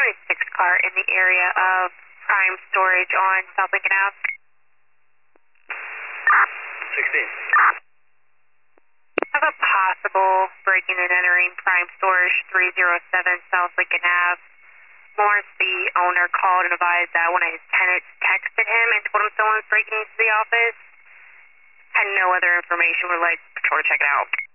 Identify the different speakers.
Speaker 1: 76 car in the area of Prime Storage on South Lincoln Ave.
Speaker 2: 16.
Speaker 1: I have a possible breaking and entering Prime Storage 307 South Lincoln Ave. Lawrence, the owner, called and advised that one of his tenants texted him and told him someone was breaking into the office. Had no other information. Would like patrol to check it out.